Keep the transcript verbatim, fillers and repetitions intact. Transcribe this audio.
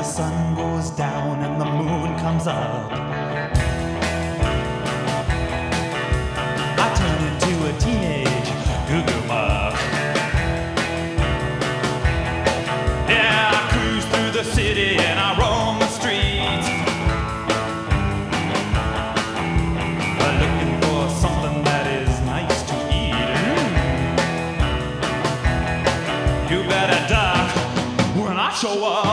the sun goes down and the moon comes up, I turn into a teenage goo-goo muck. Yeah, I cruise through the city and I roam the streets, looking for something that is nice to eat. Mm. You better duck when I show up.